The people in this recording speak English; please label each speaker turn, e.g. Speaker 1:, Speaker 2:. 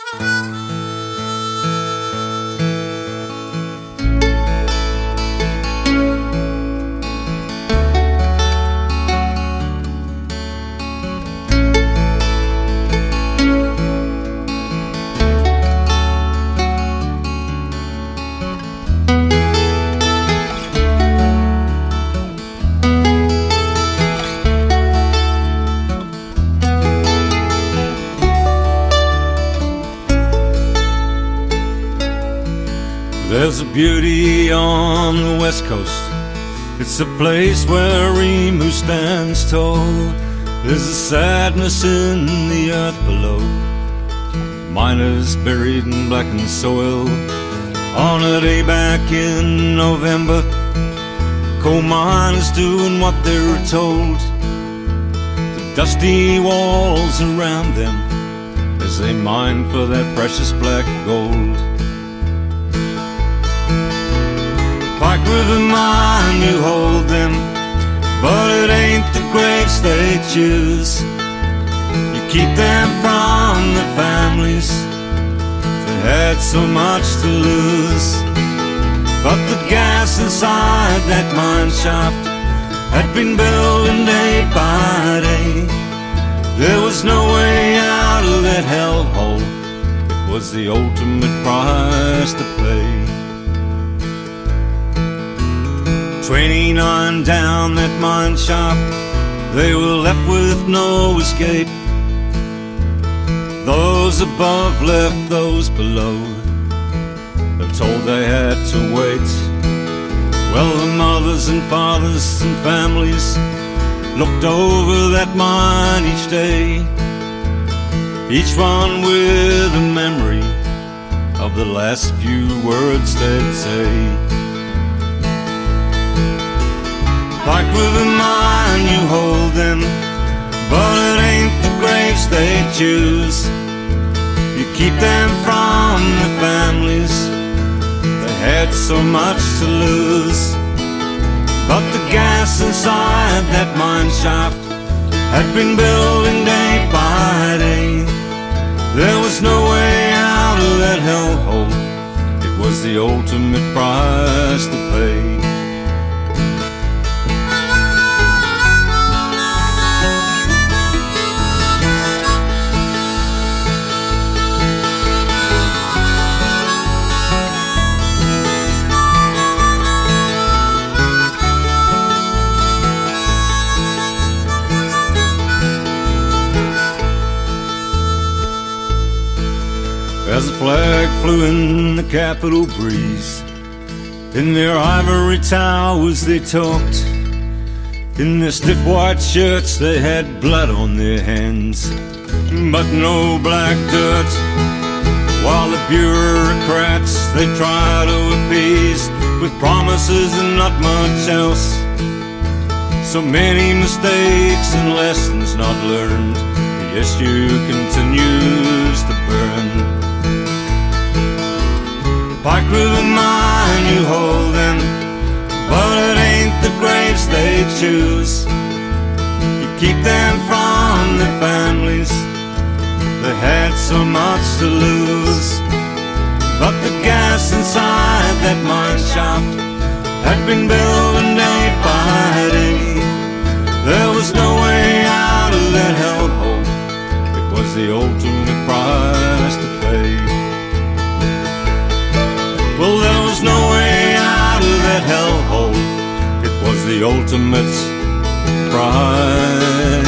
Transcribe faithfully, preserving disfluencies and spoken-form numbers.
Speaker 1: There's a beauty on the west coast. It's a place where emu stands tall. There's a sadness in the earth below. Miners buried in blackened soil. On a day back in November, coal miners doing what they were told. The dusty walls around them as they mine for that precious black gold. Pike River mine, you hold them, but it ain't the graves they choose. You keep them from the families that had so much to lose. But the gas inside that mine shaft had been building day by day. There was no way out of that hellhole. It was the ultimate price to pay. Twenty-nine down that mine shaft, they were left with no escape. Those above left those below. They're told they had to wait. Well, the mothers and fathers and families looked over that mine each day, each one with a memory of the last few words they'd say. Pike River mine, you hold them, but it ain't the graves they choose. You keep them from the families that had so much to lose. But the gas inside that mine shaft had been building day by day. There was no way out of that hellhole. It was the ultimate price to pay. As the flag flew in the Capitol breeze, in their ivory towers they talked. In their stiff white shirts they had blood on their hands, but no black dirt. While the bureaucrats they try to appease with promises and not much else. So many mistakes and lessons not learned. The issue continues to burn. Pike River mine, you hold them, but it ain't the graves they choose. You keep them from their families that had so much to lose. But the gas inside that mine shaft had been building day by day. There was no way out of that hellhole. It was the ultimate price to pay. Well, there was no way out of that hellhole. It was the ultimate price